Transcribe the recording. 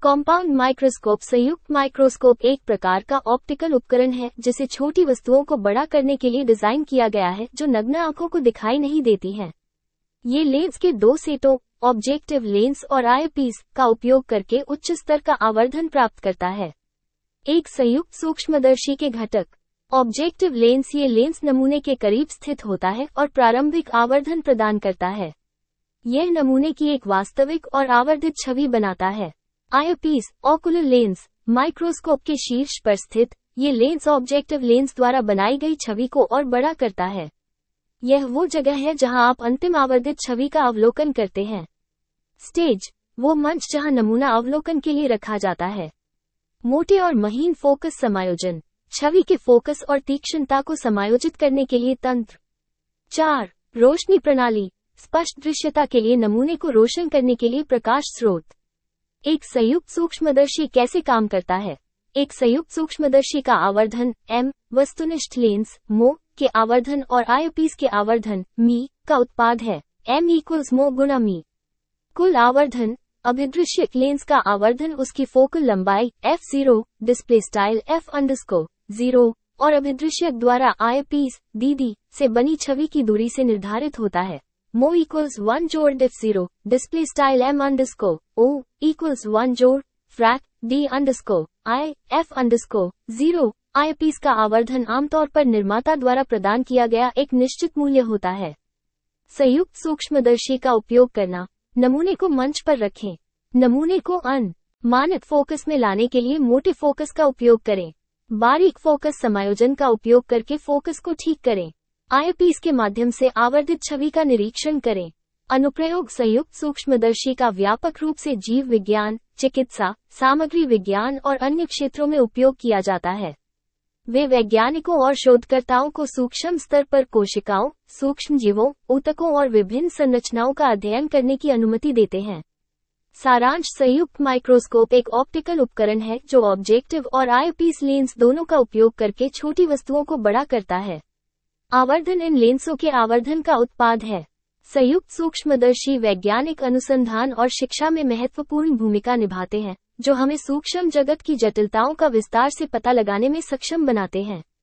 Compound microscope संयुक्त microscope एक प्रकार का ऑप्टिकल उपकरण है जिसे छोटी वस्तुओं को बड़ा करने के लिए डिजाइन किया गया है जो नग्न आंखों को दिखाई नहीं देती हैं। ये लेंस के दो सेटों, ऑब्जेक्टिव लेंस और आईपीस, का उपयोग करके उच्च स्तर का आवर्धन प्राप्त करता है। एक संयुक्त सूक्ष्मदर्शी के घटक। ऑब्जेक्टिव लेंस ये लेंस नमूने के करीब स्थित होता है और प्रारंभिक आवर्धन प्रदान करता है। यह नमूने की एक वास्तविक और आवर्धित छवि बनाता है। आईपीस, ऑकुलर लेंस, माइक्रोस्कोप के शीर्ष पर स्थित, ये लेंस ऑब्जेक्टिव लेंस द्वारा बनाई गई छवि को और बड़ा करता है। यह वो जगह है जहां आप अंतिम आवर्धित छवि का अवलोकन करते हैं। स्टेज, वो मंच जहां नमूना अवलोकन के लिए रखा जाता है। मोटे और महीन फोकस समायोजन, छवि के फोकस और तीक्ष्णता को समायोजित करने के लिए तंत्र। 4. रोशनी प्रणाली, स्पष्ट दृश्यता के लिए नमूने को रोशन करने के लिए प्रकाश स्रोत। एक संयुक्त सूक्ष्मदर्शी कैसे काम करता है? एक संयुक्त सूक्ष्मदर्शी का आवर्धन m, वस्तुनिष्ठ लेंस मो के आवर्धन और आईपीस के आवर्धन मी का उत्पाद है। m इक्वल्स मो गुणा मी। कुल आवर्धन, अभिदृश्य लेंस का आवर्धन उसकी फोकल लंबाई f0, डिस्प्ले स्टाइल f_0 और अभिदृश्यक द्वारा आईपीस dd से बनी छवि की दूरी से निर्धारित होता है। मो इक्वल्स 1 जोड़ diff0, display style m_o equals 1 जोड़ फ्रैक d_i f_0। आईपीस का आवर्धन आमतौर पर निर्माता द्वारा प्रदान किया गया एक निश्चित मूल्य होता है। संयुक्त सूक्ष्मदर्शी का उपयोग करना। नमूने को मंच पर रखें। नमूने को मानक फोकस में लाने के लिए मोटे फोकस का उपयोग करें। बारीक फोकस समायोजन का उपयोग करके फोकस को ठीक करें। आईपीस के माध्यम से आवर्धित छवि का निरीक्षण करें। अनुप्रयोग संयुक्त सूक्ष्मदर्शी का व्यापक रूप से जीव विज्ञान, चिकित्सा, सामग्री विज्ञान और अन्य क्षेत्रों में उपयोग किया जाता है। वे वैज्ञानिकों और शोधकर्ताओं को सूक्ष्म स्तर पर कोशिकाओं, सूक्ष्म जीवों, ऊतकों और विभिन्न संरचनाओं का अध्ययन करने की अनुमति देते हैं। सारांश, संयुक्त माइक्रोस्कोप एक ऑप्टिकल उपकरण है जो ऑब्जेक्टिव और आईपीस लेंस दोनों का उपयोग करके छोटी वस्तुओं को बड़ा करता है। आवर्धन इन लेंसों के आवर्धन का उत्पाद है। संयुक्त सूक्ष्मदर्शी वैज्ञानिक अनुसंधान और शिक्षा में महत्वपूर्ण भूमिका निभाते हैं, जो हमें सूक्ष्म जगत की जटिलताओं का विस्तार से पता लगाने में सक्षम बनाते हैं।